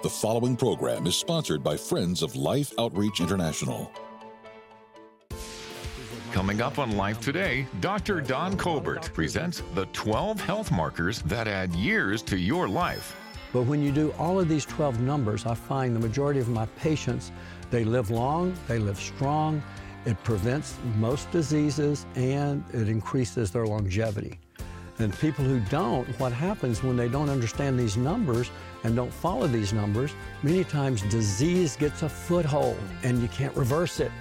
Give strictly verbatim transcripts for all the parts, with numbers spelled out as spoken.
The following program is sponsored by Friends of Life Outreach International. Coming up on Life Today, Doctor Don Colbert presents the twelve health markers that add years to your life. But when you do all of these twelve numbers, I find the majority of my patients, they live long, they live strong, it prevents most diseases, and it increases their longevity. And people who don't, what happens when they don't understand these numbers and don't follow these numbers, many times disease gets a foothold and you can't reverse it.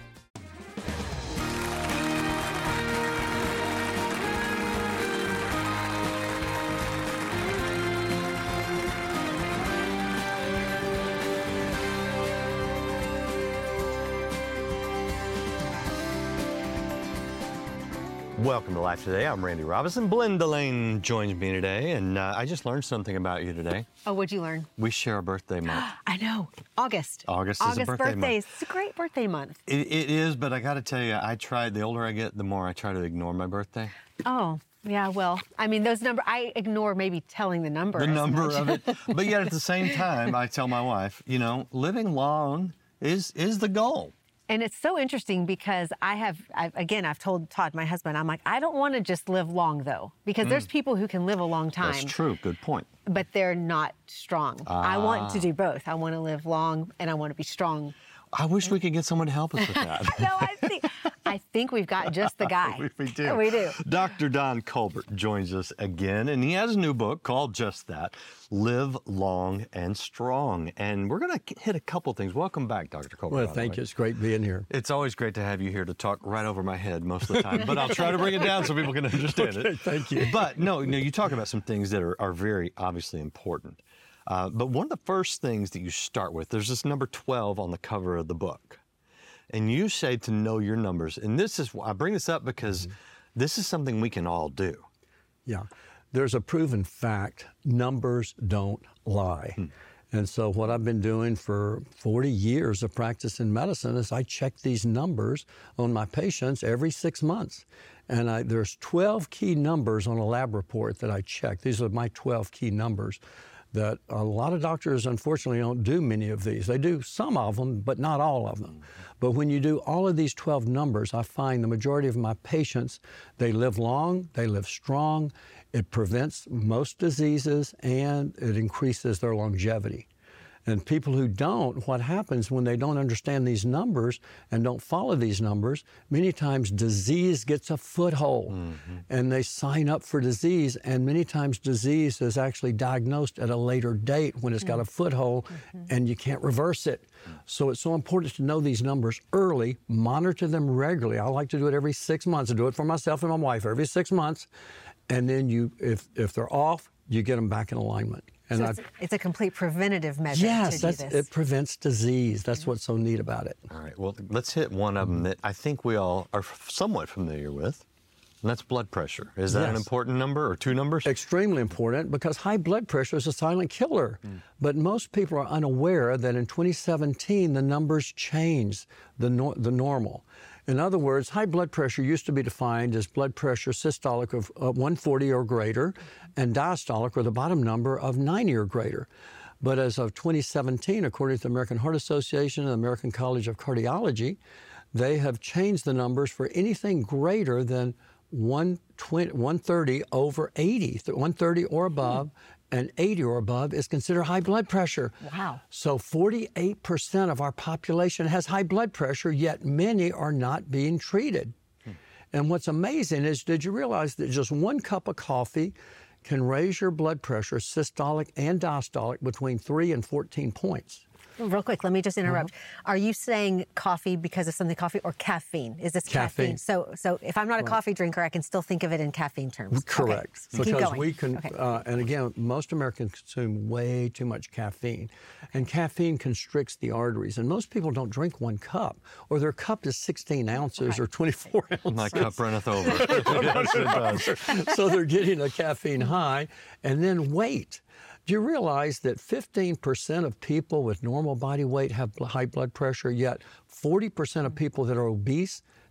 Welcome to Life Today. I'm Randy Robinson. Belinda Lane joins me today, and uh, I just learned something about you today. Oh, what'd you learn? We share a birthday month. I know. August. August is August a birthday birthdays. month. It's a great birthday month. It, it is, but I got to tell you, I tried, the older I get, the more I try to ignore my birthday. Oh, yeah, well, I mean, those number, I ignore maybe telling the number. The as number much. of it. But yet at the same time, I tell my wife, you know, living long is is the goal. And it's so interesting because I have, I've, again, I've told Todd, my husband, I'm like, I don't want to just live long, though, because mm. there's people who can live a long time. That's true. Good point. But they're not strong. Ah. I want to do both. I want to live long and I want to be strong. I wish we could get someone to help us with that. No, I think I think we've got just the guy. we, we do. We do. Doctor Don Colbert joins us again, and he has a new book called just that, Live Long and Strong. And we're going to hit a couple things. Welcome back, Doctor Colbert. Well, thank you. It's great being here. It's always great to have you here to talk right over my head most of the time, but I'll try to bring it down so people can understand okay, it. Thank you. But no, no, you talk about some things that are, are very obviously important. Uh, but one of the first things that you start with, there's this number twelve on the cover of the book. And you say to know your numbers. And this is, I bring this up because mm-hmm. this is something we can all do. Yeah. There's a proven fact, numbers don't lie. Hmm. And so what I've been doing for forty years of practice in medicine is I check these numbers on my patients every six months. And I, there's twelve key numbers on a lab report that I check. These are my twelve key numbers. That a lot of doctors, unfortunately, don't do many of these. They do some of them, but not all of them. But when you do all of these twelve numbers, I find the majority of my patients, they live long, they live strong, it prevents most diseases, and it increases their longevity. And people who don't, what happens when they don't understand these numbers and don't follow these numbers, many times disease gets a foothold mm-hmm. and they sign up for disease, and many times disease is actually diagnosed at a later date when it's mm-hmm. got a foothold mm-hmm. and you can't reverse it. So it's so important to know these numbers early, monitor them regularly. I like to do it every six months. I do it for myself and my wife every six months. And then you, if, if they're off, you get them back in alignment. And so it's, it's a complete preventative measure yes, to do that's, this. It prevents disease. That's mm-hmm. what's so neat about it. All right, well, let's hit one of them that I think we all are somewhat familiar with, and that's blood pressure. Is that yes. an important number or two numbers? Extremely important, because high blood pressure is a silent killer. Mm. But most people are unaware that in twenty seventeen, the numbers changed the, no- the normal. In other words, high blood pressure used to be defined as blood pressure systolic of uh, one forty or greater and diastolic, or the bottom number, of ninety or greater. But as of twenty seventeen, according to the American Heart Association and the American College of Cardiology, they have changed the numbers for anything greater than one thirty over eighty, one thirty or above, hmm. and eighty or above is considered high blood pressure. Wow. So forty-eight percent of our population has high blood pressure, yet many are not being treated. Hmm. And what's amazing is, did you realize that just one cup of coffee can raise your blood pressure, systolic and diastolic, between three and fourteen points? Real quick, let me just interrupt. Uh-huh. Are you saying coffee because of something coffee, or caffeine? Is this caffeine? caffeine? So, so if I'm not a right. coffee drinker, I can still think of it in caffeine terms. Correct. Okay. So because we can, okay. uh, and again, most Americans consume way too much caffeine, and caffeine constricts the arteries. And most people don't drink one cup, or their cup is sixteen ounces right. or twenty-four ounces. My cup runneth over. Yes, it does. So they're getting a caffeine high, and then weight. Do you realize that fifteen percent of people with normal body weight have high blood pressure, yet forty percent of people that are obese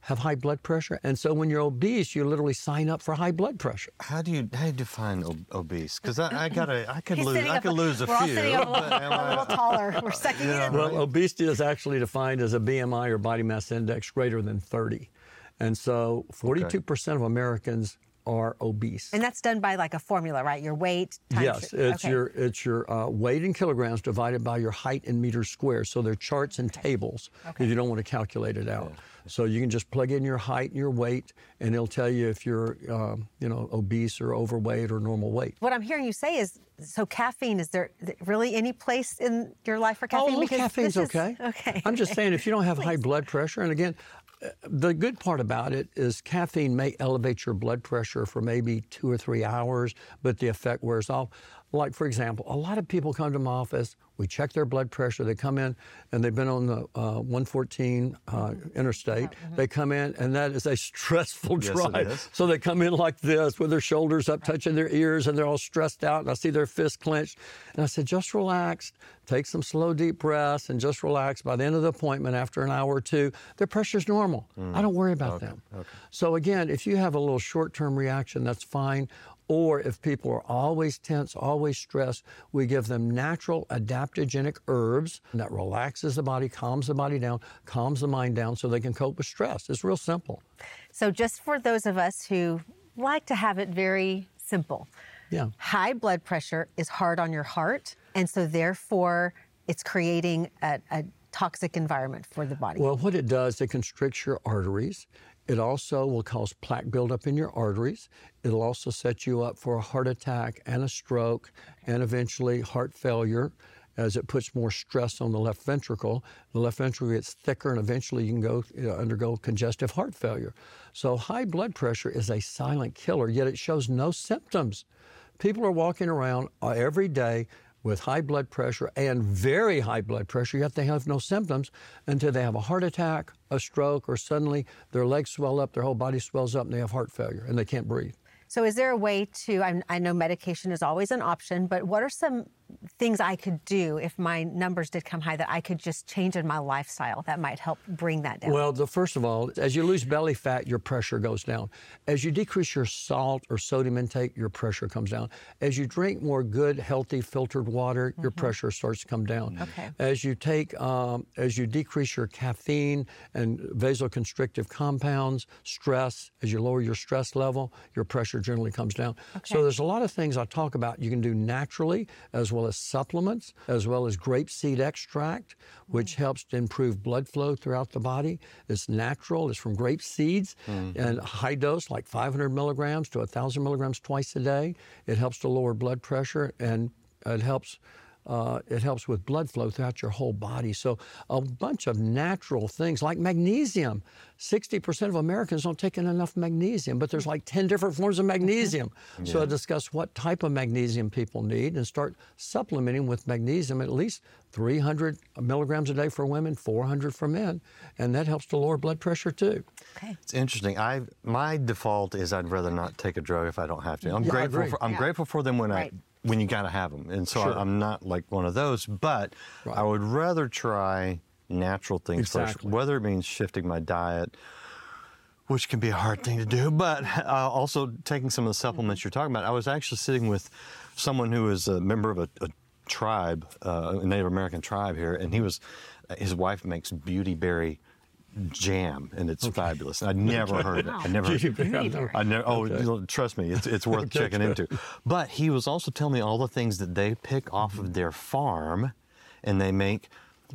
have high blood pressure. And so when you're obese, you literally sign up for high blood pressure. How do you how do you define ob- obese? Because I, I gotta I could He's lose sitting I up- could lose a we're all few. sitting up a little, but am a I- little taller. We're sucking it in. Well, obesity is actually defined as a B M I or body mass index greater than thirty. And so forty-two percent of Americans are obese. And that's done by like a formula, right? Your weight times Yes, your, it's okay. your it's your uh, weight in kilograms divided by your height in meters squared. So they're charts and tables Okay. if you don't want to calculate it out. So you can just plug in your height and your weight, and it'll tell you if you're um, you know obese or overweight or normal weight. What I'm hearing you say is, so caffeine, is there really any place in your life for Oh, caffeine? a little Because caffeine's this is- okay. Okay. I'm just saying if you don't have high blood pressure, and again, uh, the good part about it is caffeine may elevate your blood pressure for maybe two or three hours, but the effect wears off. Like, for example, a lot of people come to my office, we check their blood pressure, they come in and they've been on the uh, one fourteen uh, interstate. Mm-hmm. They come in and that is a stressful Yes, it drive. is. So they come in like this with their shoulders up touching their ears and they're all stressed out and I see their fists clenched. And I said, just relax, take some slow deep breaths and just relax. By the end of the appointment, after an hour or two, their pressure's normal. Mm. I don't worry about Okay, them. okay. So again, if you have a little short-term reaction, that's fine. Or if people are always tense, always stressed, we give them natural adaptogenic herbs that relaxes the body, calms the body down, calms the mind down so they can cope with stress. It's real simple. So just for those of us who like to have it very simple, Yeah. high blood pressure is hard on your heart, and so therefore it's creating a, a toxic environment for the body. Well, what it does, it constricts your arteries. It also will cause plaque buildup in your arteries. It'll also set you up for a heart attack and a stroke and eventually heart failure as it puts more stress on the left ventricle. The left ventricle gets thicker and eventually you can go you know, undergo congestive heart failure. So high blood pressure is a silent killer, yet it shows no symptoms. People are walking around uh, every day with high blood pressure and very high blood pressure, yet they have no symptoms until they have a heart attack, a stroke, or suddenly their legs swell up, their whole body swells up, and they have heart failure, and they can't breathe. So is there a way to, I, I know medication is always an option, but what are some things I could do if my numbers did come high that I could just change in my lifestyle that might help bring that down? Well, the, first of all, as you lose belly fat, your pressure goes down. As you decrease your salt or sodium intake, your pressure comes down. As you drink more good, healthy, filtered water, your mm-hmm. pressure starts to come down. Okay. As you take, um, as you decrease your caffeine and vasoconstrictive compounds, stress, as you lower your stress level, your pressure generally comes down. Okay. So there's a lot of things I talk about you can do naturally, as well as supplements, as well as grapeseed extract, which mm. helps to improve blood flow throughout the body. It's natural. It's from grape seeds mm-hmm. and high dose, like five hundred milligrams to one thousand milligrams twice a day. It helps to lower blood pressure and it helps Uh, it helps with blood flow throughout your whole body. So a bunch of natural things like magnesium. sixty percent of Americans don't take in enough magnesium, but there's like ten different forms of magnesium. Yeah. So I discuss what type of magnesium people need and start supplementing with magnesium at least three hundred milligrams a day for women, four hundred for men, and that helps to lower blood pressure too. Okay. It's interesting. I my default is I'd rather not take a drug if I don't have to. I'm Yeah, grateful for I'm yeah. grateful for them when Right. I when you got to have them. And so Sure. I, I'm not like one of those, but Right. I would rather try natural things first, Exactly. whether it means shifting my diet, which can be a hard thing to do, but uh, also taking some of the supplements you're talking about. I was actually sitting with someone who is a member of a, a tribe, uh, a Native American tribe here, and he was, his wife makes beauty berry jam, and it's okay. fabulous. I'd never Okay. heard of it. Wow. I never. Beauty I never. Oh, Okay. you know, trust me, it's it's worth checking into. But he was also telling me all the things that they pick off of their farm, and they make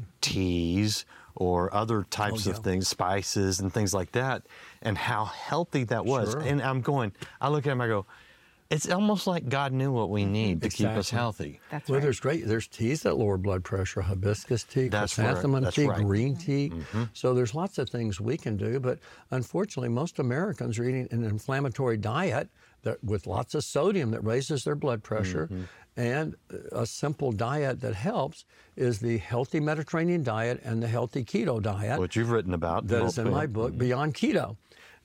teas or other types Oh, of yeah. things, spices and things like that, and how healthy that was. Sure. And I'm going. I look at him. I go. It's almost like God knew what we need to keep us Exactly. healthy. That's Well, right. there's great. There's teas that lower blood pressure: hibiscus tea, That's right. chrysanthemum That's tea, right. green tea. Mm-hmm. So there's lots of things we can do. But unfortunately, most Americans are eating an inflammatory diet that, with lots of sodium that raises their blood pressure. Mm-hmm. And a simple diet that helps is the healthy Mediterranean diet and the healthy keto diet. What you've written about. That is in my Mm-hmm. book, Beyond Keto.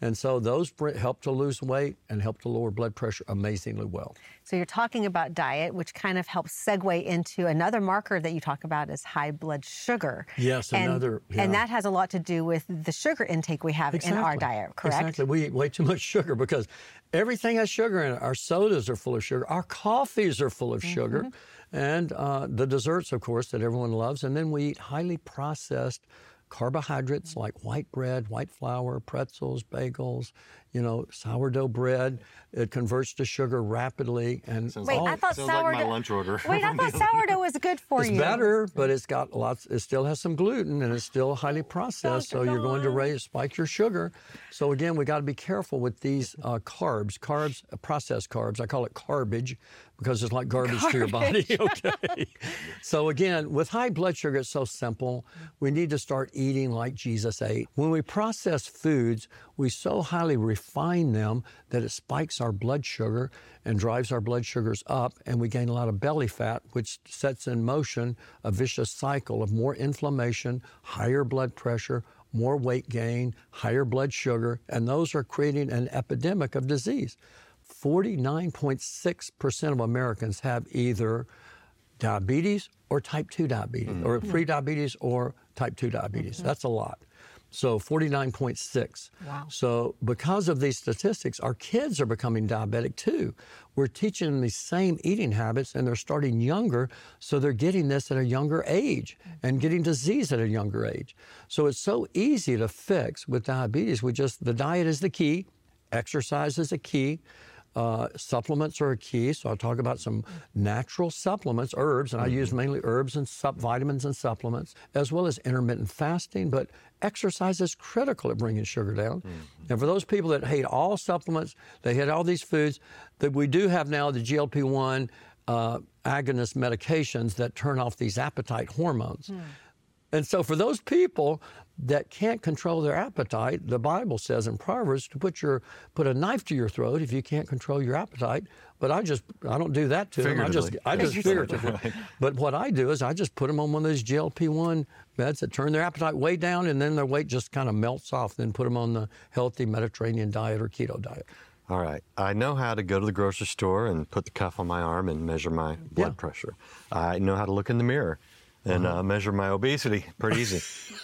And so those br- help to lose weight and help to lower blood pressure amazingly well. So you're talking about diet, which kind of helps segue into another marker that you talk about is high blood sugar. Yes, and, another. Yeah. And that has a lot to do with the sugar intake we have exactly. in our diet, correct? Exactly. We eat way too much sugar because everything has sugar in it. Our sodas are full of sugar. Our coffees are full of mm-hmm. sugar. And uh, the desserts, of course, that everyone loves. And then we eat highly processed carbohydrates like white bread, white flour, pretzels, bagels, you know, sourdough bread. It converts to sugar rapidly. And sounds Wait, all, I thought sounds sourdough. like my lunch order. Wait, I thought sourdough was good for it's you. It's better, but it's got lots. It still has some gluten, and it's still highly processed. So you're going to raise spike your sugar. So again, we got to be careful with these uh, carbs. Carbs, uh, processed carbs. I call it garbage because it's like garbage, garbage. to your body. Okay. So again, with high blood sugar, it's so simple. We need to start eating like Jesus ate. When we process foods, we so highly refine them that it spikes our blood sugar and drives our blood sugars up, and we gain a lot of belly fat, which sets in motion a vicious cycle of more inflammation, higher blood pressure, more weight gain, higher blood sugar, and those are creating an epidemic of disease. forty-nine point six percent of Americans have either diabetes or type two diabetes, mm-hmm. or pre-diabetes or type two diabetes. Mm-hmm. That's a lot. So forty-nine point six. Wow. So because of these statistics, our kids are becoming diabetic too. We're teaching them these same eating habits, and they're starting younger, so they're getting this at a younger age and getting disease at a younger age. So it's so easy to fix with diabetes. We just, the diet is the key, exercise is a key. Uh, supplements are a key, so I'll talk about some natural supplements, herbs, and I use mainly herbs and sup- vitamins and supplements, as well as intermittent fasting, but exercise is critical at bringing sugar down. Mm-hmm. And for those people that hate all supplements, they hate all these foods, that we do have now the G L P one uh, agonist medications that turn off these appetite hormones. Mm. And so for those people that can't control their appetite, the Bible says in Proverbs to put your put a knife to your throat if you can't control your appetite. But I just I don't do that to them. I just I just figuratively. Right. But what I do is I just put them on one of those G L P one meds that turn their appetite way down, and then their weight just kind of melts off. Then put them on the healthy Mediterranean diet or keto diet. All right. I know how to go to the grocery store and put the cuff on my arm and measure my blood yeah. pressure. I know how to look in the mirror and uh, measure my obesity. Pretty easy.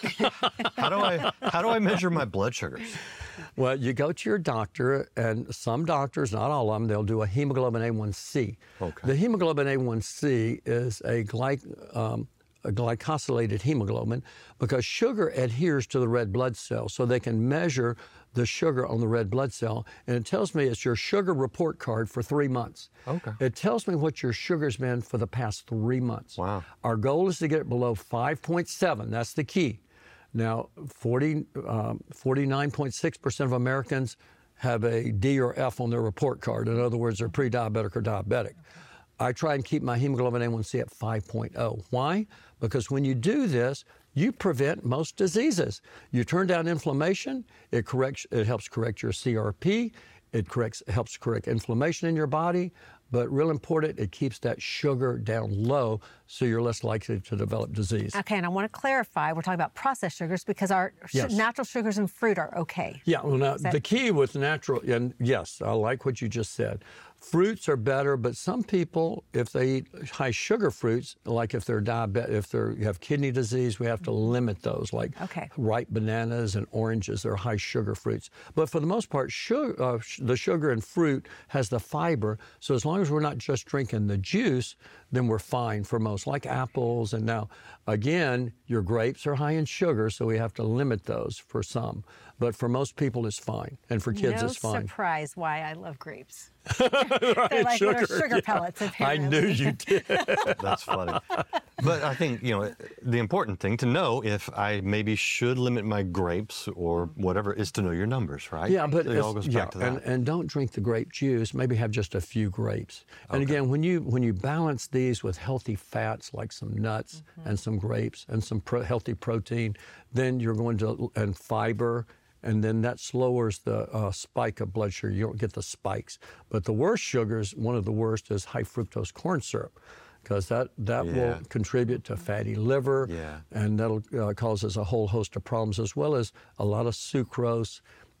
how do I how do I measure my blood sugars? Well, you go to your doctor, and some doctors, not all of them, they'll do a hemoglobin A one C. Okay. The hemoglobin A one C is a, glyc, um, a glycosylated hemoglobin because sugar adheres to the red blood cell, so they can measure the sugar on the red blood cell, and it tells me it's your sugar report card for three months. Okay. It tells me what your sugar's been for the past three months. Wow. Our goal is to get it below five point seven. That's the key. Now, forty, um, forty-nine point six percent of Americans have a D or F on their report card. In other words, they're pre-diabetic or diabetic. I try and keep my hemoglobin A one C at five point oh. Why? Because when you do this, you prevent most diseases. You turn down inflammation, it corrects, it helps correct your C R P, it corrects, helps correct inflammation in your body, but real important, it keeps that sugar down low so you're less likely to develop disease. Okay, and I want to clarify, we're talking about processed sugars because our yes. sh- natural sugars in fruit are okay. Yeah, well now, that- the key with natural, and yes, I like what you just said. Fruits are better, but some people, if they eat high sugar fruits, like if they're diabetic, if they have kidney disease, we have to limit those, like okay. ripe bananas and oranges. They're high sugar fruits. But for the most part, sugar, uh, the sugar in fruit has the fiber, so as long as we're not just drinking the juice, then we're fine for most, like apples. And now, again, your grapes are high in sugar, so we have to limit those for some. But for most people, it's fine. And for kids, no it's fine. No surprise why I love grapes. right, They're like sugar, sugar yeah. pellets, apparently. I knew you did. That's funny. But I think, you know, the important thing to know if I maybe should limit my grapes or whatever is to know your numbers, right? Yeah, but so it all goes yeah, back to that. And, and don't drink the grape juice. Maybe have just a few grapes. And Okay. again, when you when you balance these with healthy fats like some nuts mm-hmm. and some grapes and some pro- healthy protein, then you're going to, and fiber, and then that lowers the uh, spike of blood sugar. You don't get the spikes. But the worst sugars, one of the worst is high fructose corn syrup, because that, that Yeah. will contribute to fatty liver, Yeah. and that'll uh, cause us a whole host of problems, as well as a lot of sucrose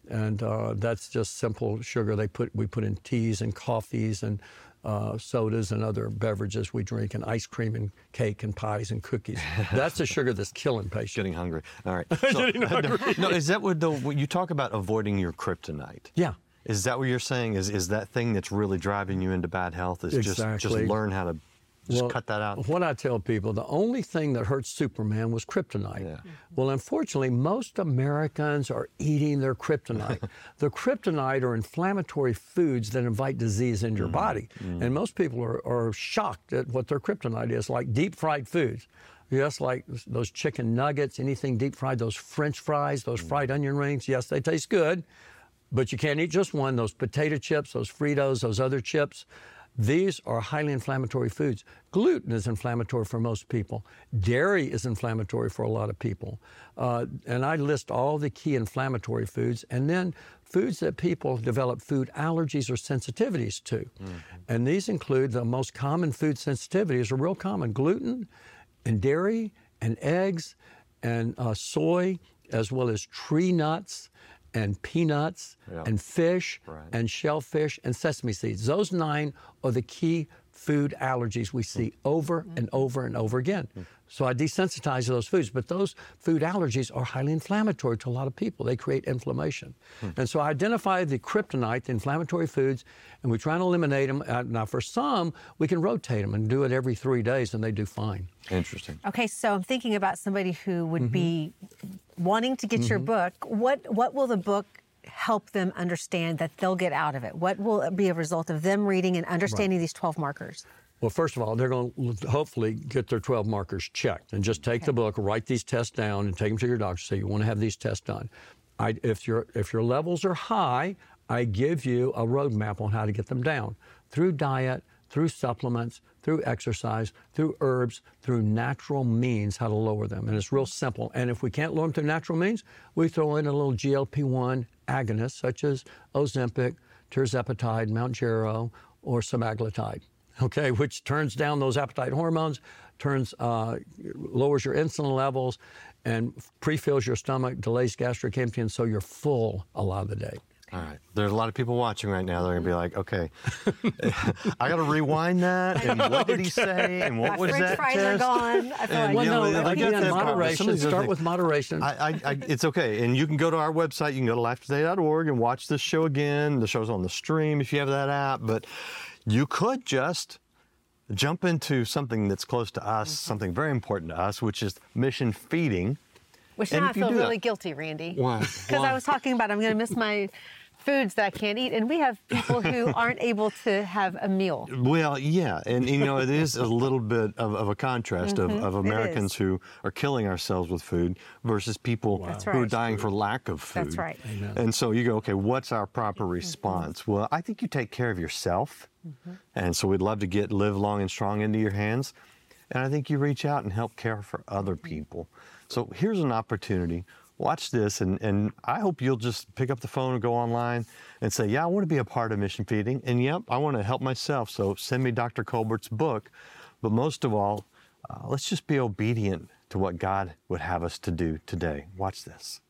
and uh, that's just simple sugar. They put we put in teas and coffees and uh, sodas and other beverages we drink, and ice cream and cake and pies and cookies. That's the sugar that's killing patients. Getting hungry. All right. So, Getting hungry. No, is that what the when you talk about avoiding your kryptonite? Yeah. Is that what you're saying? Is is that thing that's really driving you into bad health? Is Exactly. just just learn how to just Well, cut that out? What I tell people, the only thing that hurt Superman was kryptonite. Yeah. Well, unfortunately, most Americans are eating their kryptonite. The kryptonite are inflammatory foods that invite disease into your body. And most people are, are shocked at what their kryptonite is, like deep fried foods. Yes, like those chicken nuggets, anything deep fried, those French fries, those fried onion rings. Yes, they taste good, but you can't eat just one. Those potato chips, those Fritos, those other chips. These are highly inflammatory foods. Gluten is inflammatory for most people. Dairy is inflammatory for a lot of people. Uh, and I list all the key inflammatory foods, and then foods that people develop food allergies or sensitivities to. Mm-hmm. And these include the most common food sensitivities are real common: gluten and dairy and eggs and uh, soy, as well as tree nuts and peanuts Yeah. and fish Right. and shellfish and sesame seeds. Those nine are the key food allergies we see over and over and over again. So I desensitize those foods, but those food allergies are highly inflammatory to a lot of people. They create inflammation. And so I identify the kryptonite, the inflammatory foods, and we try and eliminate them. Uh, now for some, we can rotate them and do it every three days and they do fine. Interesting. Okay, so I'm thinking about somebody who would be wanting to get your book. What what will the book help them understand that they'll get out of it? What will be a result of them reading and understanding these twelve markers? Well, first of all, they're going to hopefully get their twelve markers checked and just take the book, write these tests down, and take them to your doctor. Say you want to have these tests done. I, if your if your levels are high, I give you a roadmap on how to get them down through diet, through supplements, through exercise, through herbs, through natural means, how to lower them. And it's real simple. And if we can't lower them through natural means, we throw in a little G L P one agonist, such as Ozempic, tirzepatide, Mounjaro, or semaglutide, okay, which turns down those appetite hormones, turns, uh, lowers your insulin levels, and pre-fills your stomach, delays gastric emptying, so you're full a lot of the day. All right. There's a lot of people watching right now. They're going to be like, okay, I got to rewind that. And what did he say? And what My was French that fries test? are gone. I feel And, like Well, you know, no, I get again, that part, but some moderation. of these other Start things- with moderation. I, I, I, it's okay. And you can go to our website. You can go to life today dot org and watch this show again. The show's on the stream if you have that app. But you could just jump into something that's close to us, something very important to us, which is mission feeding. Which And now I if you feel do that- really guilty, Randy. Why? Because Why? I was talking about I'm going to miss my foods that I can't eat, and we have people who aren't able to have a meal. Well, yeah, and you know it is a little bit of, of a contrast of, of Americans is. who are killing ourselves with food versus people That's who are right. dying for lack of food. That's right. And so you go, okay, what's our proper response? Well, I think you take care of yourself, and so we'd love to get Live Long and Strong into your hands, and I think you reach out and help care for other people. So here's an opportunity. Watch this, and, and I hope you'll just pick up the phone and go online and say, yeah, I want to be a part of Mission Feeding, and yep, I want to help myself, so send me Doctor Colbert's book. But most of all, uh, let's just be obedient to what God would have us to do today. Watch this.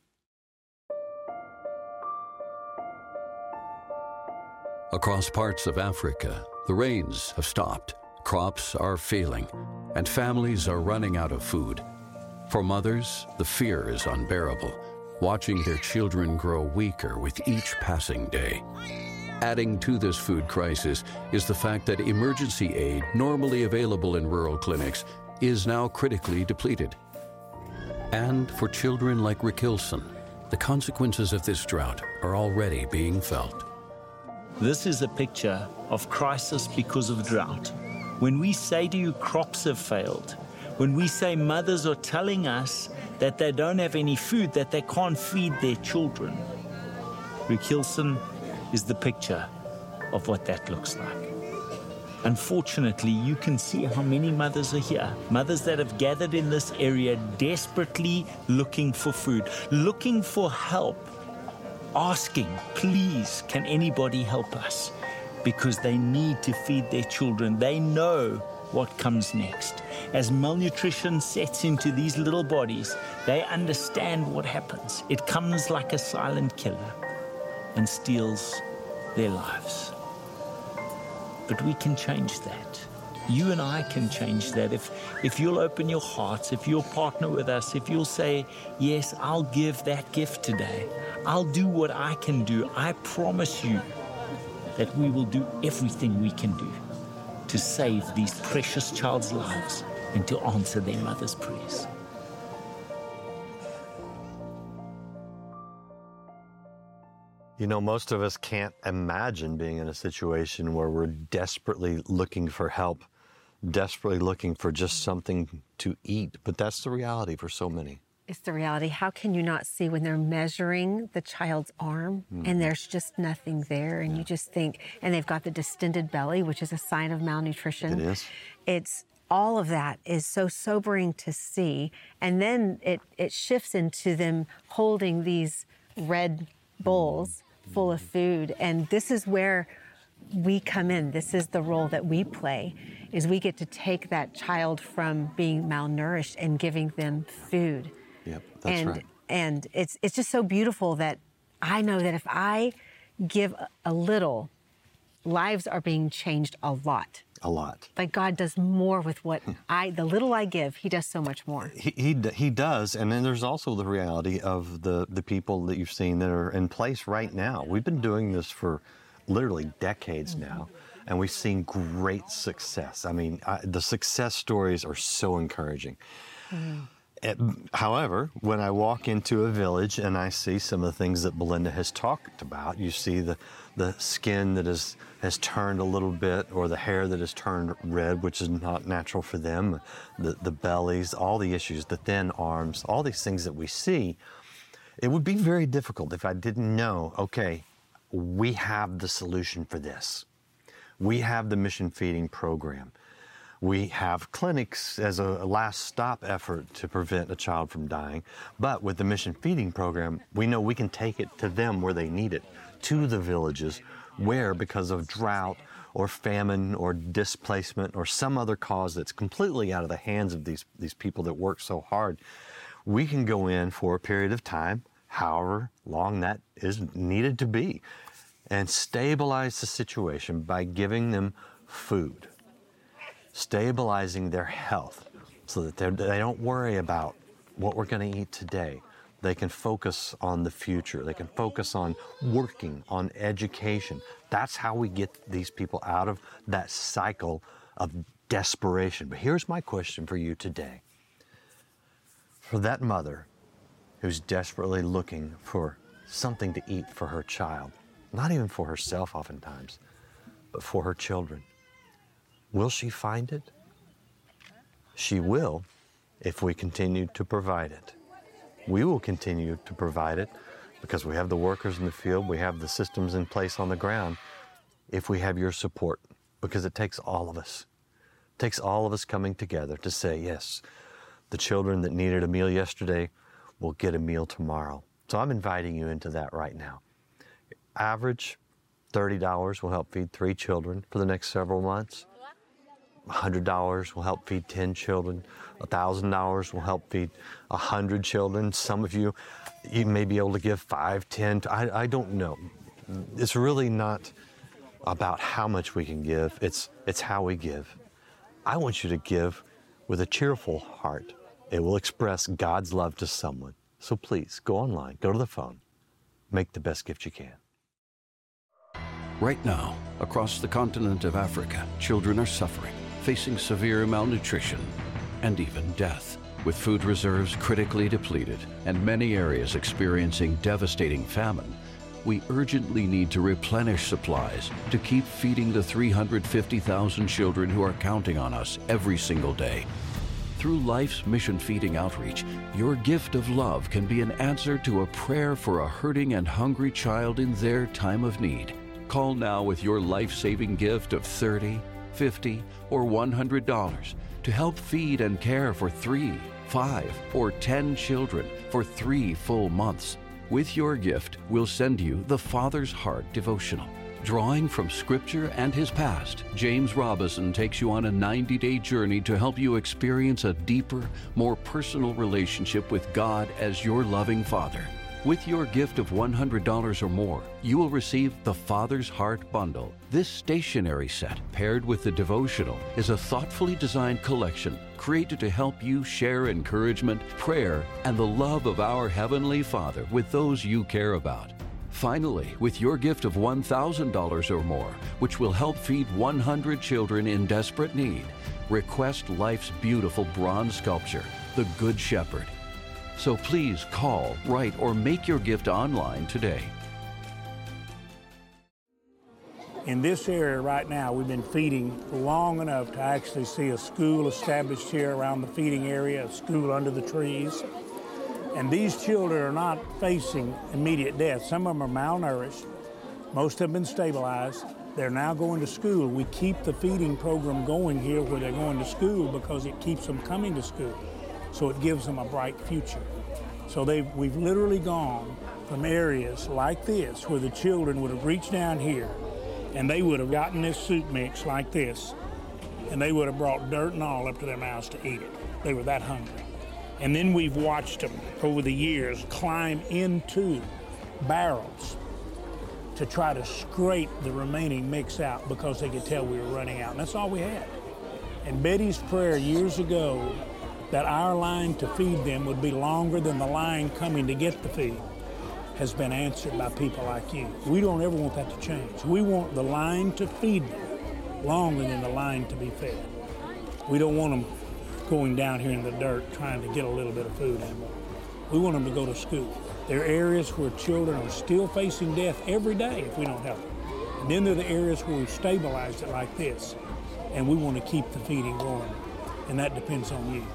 Across parts of Africa, the rains have stopped, crops are failing, and families are running out of food. For mothers, the fear is unbearable, watching their children grow weaker with each passing day. Adding to this food crisis is the fact that emergency aid normally available in rural clinics is now critically depleted. And for children like Rick Hilson, the consequences of this drought are already being felt. This is a picture of crisis because of drought. When we say to you crops have failed, when we say mothers are telling us that they don't have any food, that they can't feed their children, Rick Hilson is the picture of what that looks like. Unfortunately, you can see how many mothers are here. Mothers that have gathered in this area desperately looking for food, looking for help, asking, please, can anybody help us? Because they need to feed their children. They know what comes next. As malnutrition sets into these little bodies, they understand what happens. It comes like a silent killer. and steals their lives. But we can change that. You and I can change that. If, if you'll open your hearts, if you'll partner with us, if you'll say, yes, I'll give that gift today. I'll do what I can do. I promise you that we will do everything we can do to save these precious child's lives and to answer their mother's prayers. You know, most of us can't imagine being in a situation where we're desperately looking for help, desperately looking for just something to eat. But that's the reality for so many. It's the reality. How can you not see when they're measuring the child's arm mm. and there's just nothing there? And yeah. you just think, and they've got the distended belly, which is a sign of malnutrition. It is. It's all of that is so sobering to see. And then it, it shifts into them holding these red bowls mm. full of food. And this is where we come in. This is the role that we play, is we get to take that child from being malnourished and giving them food. Yep, that's and, right. And it's it's just so beautiful that I know that if I give a little, lives are being changed a lot. A lot. Like God does more with what I, the little I give, He does so much more. He, he he does, and then there's also the reality of the, the people that you've seen that are in place right now. We've been doing this for literally decades mm-hmm. now, and we've seen great success. I mean, I, the success stories are so encouraging. Mm-hmm. It, however, when I walk into a village and I see some of the things that Belinda has talked about, you see the, the skin that is, has turned a little bit, or the hair that has turned red, which is not natural for them, the, the bellies, all the issues, the thin arms, all these things that we see. It would be very difficult if I didn't know, okay, we have the solution for this. We have the mission feeding program. We have clinics as a last stop effort to prevent a child from dying. But with the mission feeding program, we know we can take it to them where they need it, to the villages where, because of drought or famine or displacement or some other cause that's completely out of the hands of these, these people that work so hard, we can go in for a period of time, however long that is needed to be, and stabilize the situation by giving them food, stabilizing their health so that they don't worry about what we're going to eat today. They can focus on the future. They can focus on working, on education. That's how we get these people out of that cycle of desperation. But here's my question for you today. For that mother who's desperately looking for something to eat for her child, not even for herself oftentimes, but for her children, will she find it? She will if we continue to provide it. We will continue to provide it because we have the workers in the field, we have the systems in place on the ground, if we have your support, because it takes all of us. It takes all of us coming together to say, yes, the children that needed a meal yesterday will get a meal tomorrow. So I'm inviting you into that right now. Average, thirty dollars will help feed three children for the next several months. one hundred dollars will help feed ten children. one thousand dollars will help feed one hundred children. Some of you, you may be able to give five, ten, I, I don't know. It's really not about how much we can give. It's, it's how we give. I want you to give with a cheerful heart. It will express God's love to someone. So please, go online, go to the phone, make the best gift you can. Right now, across the continent of Africa, children are suffering, facing severe malnutrition and even death. With food reserves critically depleted and many areas experiencing devastating famine, we urgently need to replenish supplies to keep feeding the three hundred fifty thousand children who are counting on us every single day. Through Life's Mission Feeding Outreach, your gift of love can be an answer to a prayer for a hurting and hungry child in their time of need. Call now with your life-saving gift of thirty dollars, fifty dollars, or one hundred dollars to help feed and care for three, five, or ten children for three full months. With your gift, we'll send you the Father's Heart devotional. Drawing from Scripture and his past, James Robison takes you on a ninety-day journey to help you experience a deeper, more personal relationship with God as your loving Father. With your gift of one hundred dollars or more, you will receive the Father's Heart Bundle. This stationery set, paired with the devotional, is a thoughtfully designed collection created to help you share encouragement, prayer, and the love of our Heavenly Father with those you care about. Finally, with your gift of one thousand dollars or more, which will help feed one hundred children in desperate need, request life's beautiful bronze sculpture, the Good Shepherd. So please call, write, or make your gift online today. In this area right now, we've been feeding long enough to actually see a school established here around the feeding area, a school under the trees. And these children are not facing immediate death. Some of them are malnourished. Most have been stabilized. They're now going to school. We keep the feeding program going here where they're going to school because it keeps them coming to school. So it gives them a bright future. So they've, we've literally gone from areas like this where the children would have reached down here and they would have gotten this soup mix like this and they would have brought dirt and all up to their mouths to eat it. They were that hungry. And then we've watched them over the years climb into barrels to try to scrape the remaining mix out because they could tell we were running out. And that's all we had. And Betty's prayer years ago that our line to feed them would be longer than the line coming to get the feed has been answered by people like you. We don't ever want that to change. We want the line to feed them longer than the line to be fed. We don't want them going down here in the dirt trying to get a little bit of food anymore. We want them to go to school. There are areas where children are still facing death every day if we don't help them. And then there are the areas where we've stabilized it like this, and we want to keep the feeding going, and that depends on you.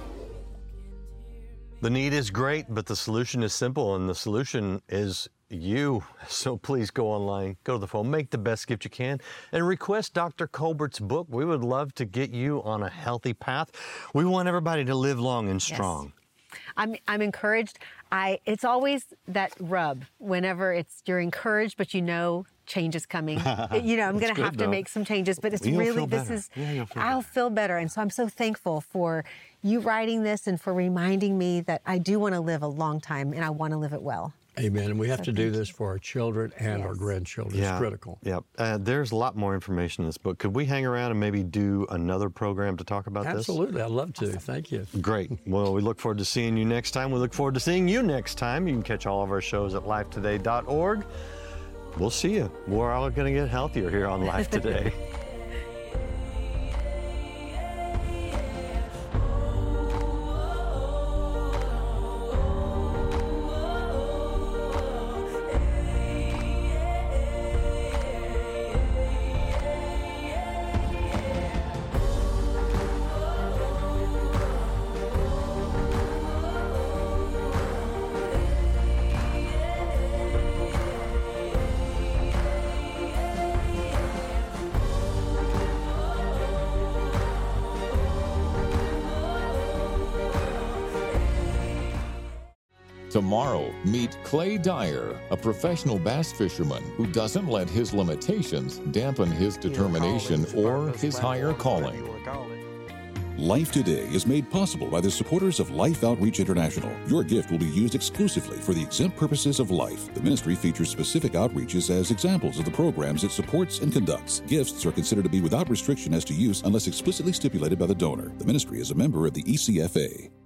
The need is great, but the solution is simple, and the solution is you. So please go online, go to the phone, make the best gift you can, and request Doctor Colbert's book. We would love to get you on a healthy path. We want everybody to live long and strong. Yes. I'm, I'm encouraged. I, it's always that rub whenever it's you're encouraged, but you know change is coming. You know, I'm going to have to make some changes, but it's You'll really, feel this better. is, Yeah, you'll feel I'll better. feel better. And so I'm so thankful for you writing this and for reminding me that I do want to live a long time and I want to live it well. Amen. And we have So to do thank this for our children and Yes. our grandchildren. Yeah, It's critical. Yeah, uh, there's a lot more information in this book. Could we hang around and maybe do another program to talk about this? Absolutely. I'd love to. Thank you. Great. Well, we look forward to seeing you next time. We look forward to seeing you next time. You can catch all of our shows at life today dot org. We'll see you. We're all going to get healthier here on Life Today. Tomorrow, meet Clay Dyer, a professional bass fisherman who doesn't let his limitations dampen his determination or his higher calling. Life Today is made possible by the supporters of Life Outreach International. Your gift will be used exclusively for the exempt purposes of life. The ministry features specific outreaches as examples of the programs it supports and conducts. Gifts are considered to be without restriction as to use unless explicitly stipulated by the donor. The ministry is a member of the E C F A.